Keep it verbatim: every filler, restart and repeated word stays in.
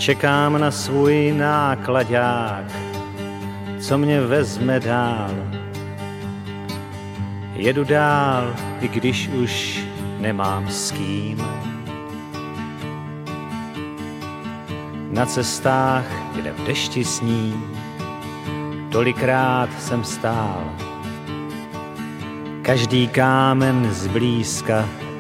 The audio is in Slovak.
Čekám na svůj nákladák, co mě vezme dál. Jedu dál, i když už nemám s kým. Na cestách, kde v dešti sní, tolikrát jsem stál. Každý kámen zblízka